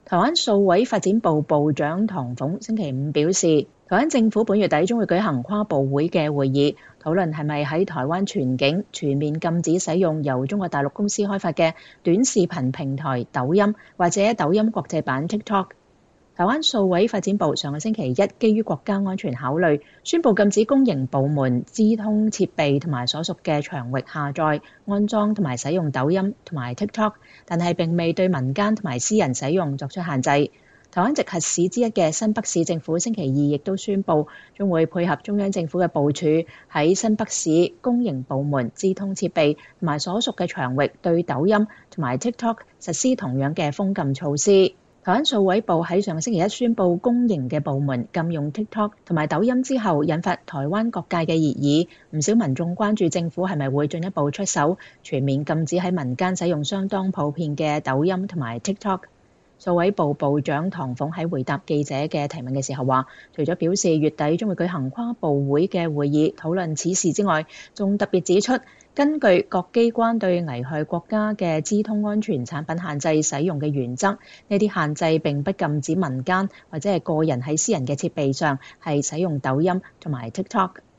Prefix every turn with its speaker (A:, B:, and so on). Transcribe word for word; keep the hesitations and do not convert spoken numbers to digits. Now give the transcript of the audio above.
A: 台灣數位發展部部長唐鳳星期五表示，台灣政府本月底將會舉行跨部會嘅會議，討論係咪喺台灣全境全面禁止使用由中國大陸公司開發嘅短視頻平台抖音或者抖音國際版 TikTok。台灣數位發展部上個星期一基於國家安全考慮，宣布禁止公營部門、資通設備同埋所屬嘅場域下載、安裝同埋使用抖音同埋 TikTok， 但係並未對民間同埋私人使用作出限制。台灣直轄市之一嘅新北市政府星期二亦都宣布，將會配合中央政府嘅部署，喺新北市公營部門、資通設備同埋所屬嘅場域對抖音同埋 TikTok 實施同樣嘅封禁措施。台灣數位部喺上個星期一宣布公營嘅部門禁用 TikTok 同埋抖音之後，引發台灣各界嘅熱議，唔少民眾關注政府係咪會進一步出手，全面禁止喺民間使用相當普遍嘅抖音同埋 TikTok。數位部部長唐鳳喺回答記者嘅提問嘅時候話，除咗表示月底將會舉行跨部會嘅會議討論此事之外，仲特別指出，根據各機關對危害國家嘅資通安全產品限制使用嘅原則，呢啲限制並不禁止民間或者係個人喺私人嘅設備上係使用抖音同埋 TikTok。